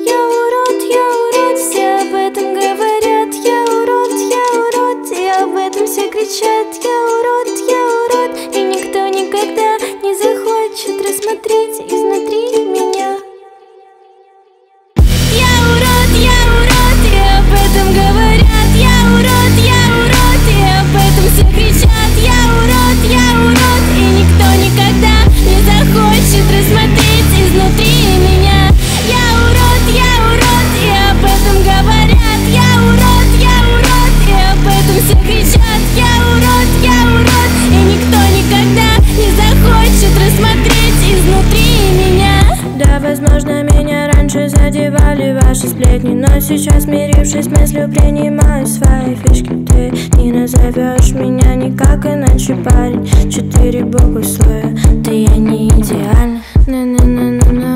я урод, все об этом говорят. Я урод, и об этом все кричат. Я урод, и никто никогда не захочет рассмотреть изнутри меня. Я урод, и об этом говорят. Я урод, и об этом все кричат. Я урод, и никто никогда не захочет рассмотреть изнутри меня. Я урод, и об этом говорят. Я урод, и об этом все кричат. Я урод, и никто никогда не захочет рассмотреть изнутри меня. Да, возможно, меня раньше задевали ваши сплетни, но сейчас, смирившись с мыслью, принимаю свои фишки. Ты не назовешь меня никак иначе, парень. 4 буквы слоя, да я не идеальна. На-на-на-на-на.